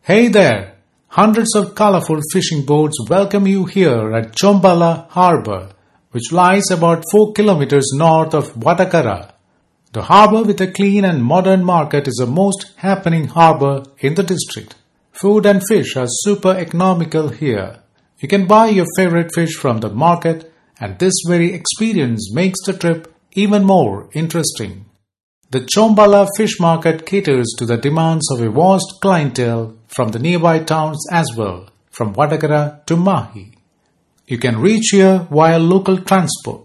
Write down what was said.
Hey there! Hundreds of colorful fishing boats welcome you here at Chombala Harbour, which lies about 4 kilometers north of Vatakara. The harbour with a clean and modern market is the most happening harbour in the district. Food and fish are super economical here. You can buy your favorite fish from the market, and this very experience makes the trip even more interesting. The Chombala Fish Market caters to the demands of a vast clientele from the nearby towns as well, from Vatakara to Mahi. You can reach here via local transport.